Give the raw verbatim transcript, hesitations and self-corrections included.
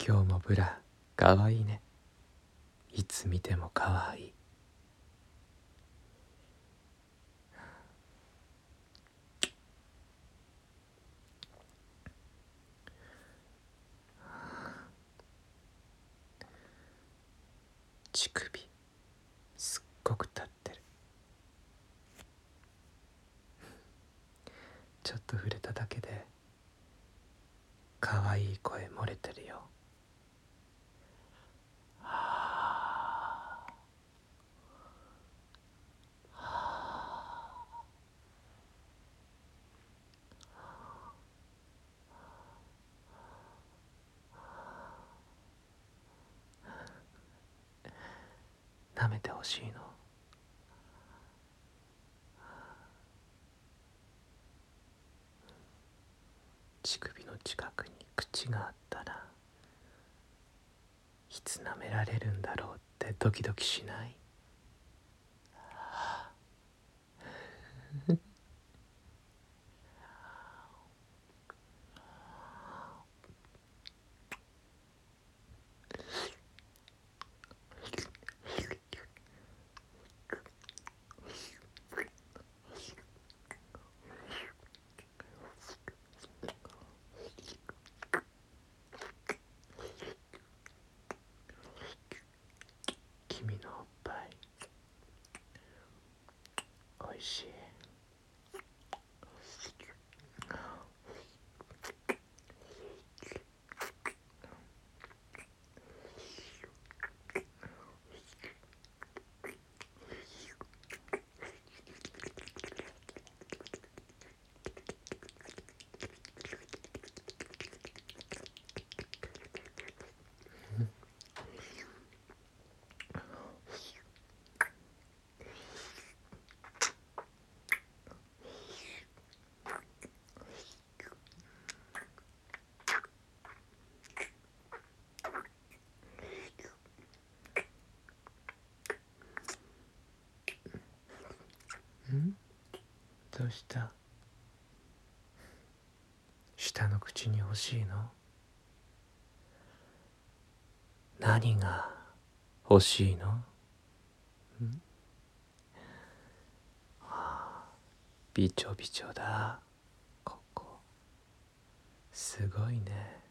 今日もブラかわいいね。いつ見てもかわいい。乳首すっごく立ってる。ちょっと触れただけでかわいい声漏れてるよ。舐めてほしいの？乳首の近くに口があったらいつ舐められるんだろうってドキドキしない？君のおっぱいおいしい。ん？どうした？下の口に欲しいの？何が欲しいの？ん？びちょびちょだ。ここすごいね。